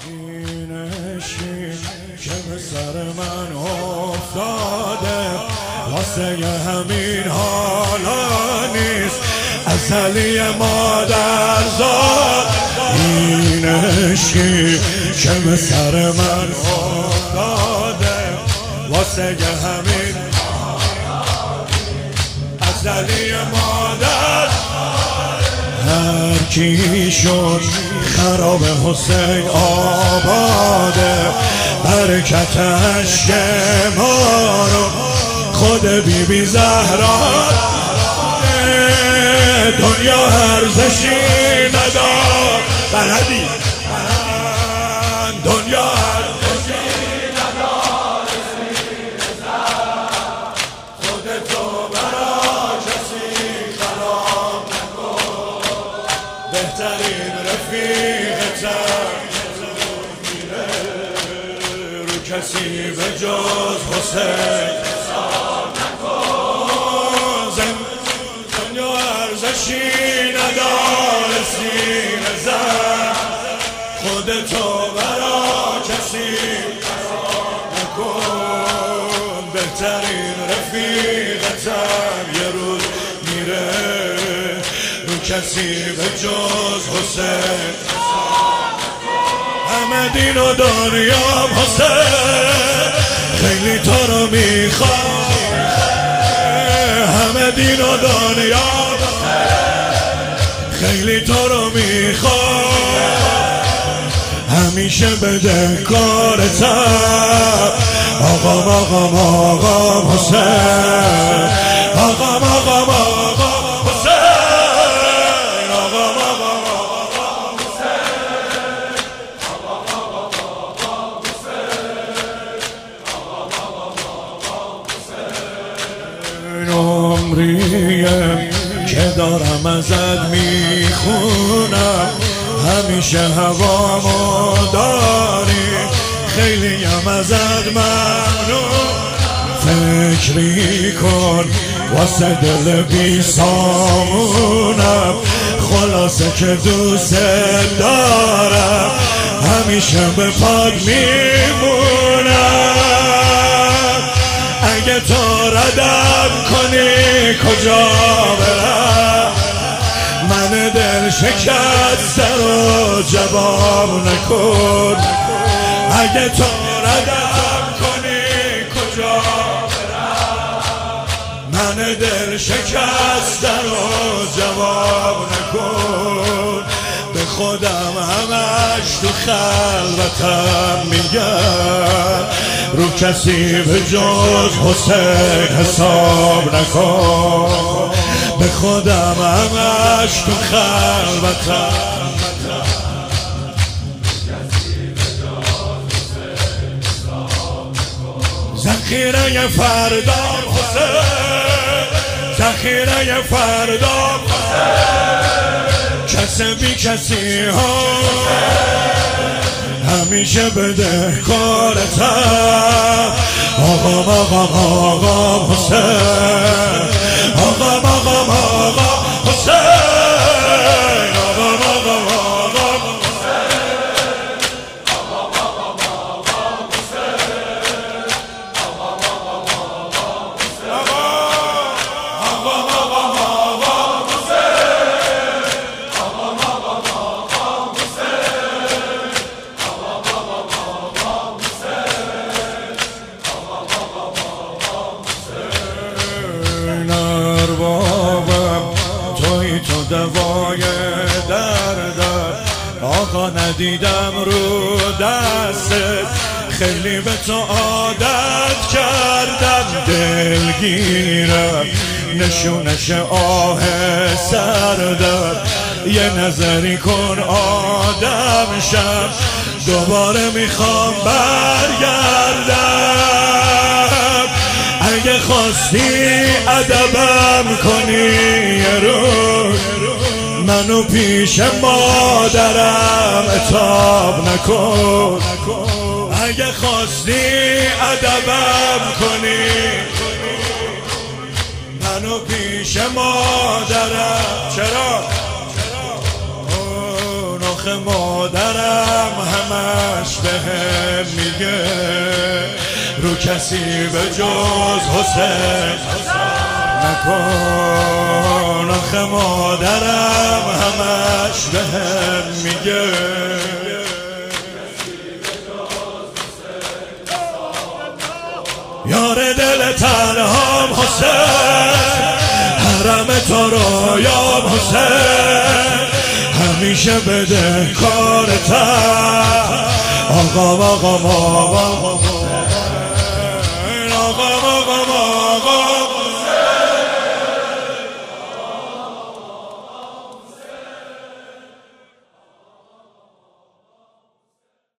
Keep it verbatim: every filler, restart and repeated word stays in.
این عشقی که به سر من افتاده واسه همین حالا نیست، ازلی مادر زاد. این عشقی که به سر من افتاده واسه همین ازلی مادر. هر کی شد خراب حسین آباده، برکتش که ما رو خود بی بی زهرا. دنیا ارزشی ندار بلدی، دنیا ارزشی ندار، خودتو برا کسی خراب نکن. بهترین رفیقتم میره رو کسی به جز حسین حساب نکن. دنیا ارزشی نداره سینه زن، خودتو برا کسی خراب نکن. بهترین رفیقتم یه روز میره رو کسی به جز حسین حساب نکن. همه دین و دنیا حسین خیلی تو رو میخوام، همه دین و دنیا خیلی تو رو میخوام. همیشه بده کارتم آقام آقام آقام حسین، آقام آقام آقام حسین، آقام آقام آقام حسین، آقام آقام آقام حسین، آقام آقام آقام حسین. عمریه که دارم ازت میخونم، همیشه هوامو داری، خیلی هم ازت ممنون. فکری کن واسه دل بی سامونم، خلاصه که دوست دارم، همیشه به پاد میمونم. اگه تو ردم کنی کجا برم، من دل شکسته رو جواب نکن. اگه تو ردم کنی کجا برم، من دل شکسته رو جواب نکن. به خودم همش تو خلوتم میگم رو کسی به جز حسین حساب نکن. به خودم همش تو خلوتم ذخیره فردا حسین، ذخیره فردا حسین. کسی بی کسی ها همیشه بده کارتم آقام آقام آقام حسین، آقام آقام آقام حسین، آقام آقام آقام حسین، آقام آقام آقام حسین، آقام آقام آقام حسین، آقام آقام آقام حسین، آقام آقام آقام حسین، آقام آقام آقام حسین، آقام آقام آقام حسین. اربابم توی تو دوای دردم، آقا ندیدم رو دستت، خیلی به تو عادت کردم. دلگیرم نشونش آه سردم، یه نظری کن آدم شم، دوباره میخوام برگردم. اگه خواستی ادبم کنی یه روز، منو پیش مادرم عتاب نکن. اگه خواستی ادبم کنی، منو پیش مادرم. چرا؟ اون آخه مادرم همش بهم میگه رو کسی به جز حسین نکن. آخه مادرم همش بهم میگه یار دل تنهام حسین، حرم تو رویام حسین، همیشه بده کارتم آقا آقا آقا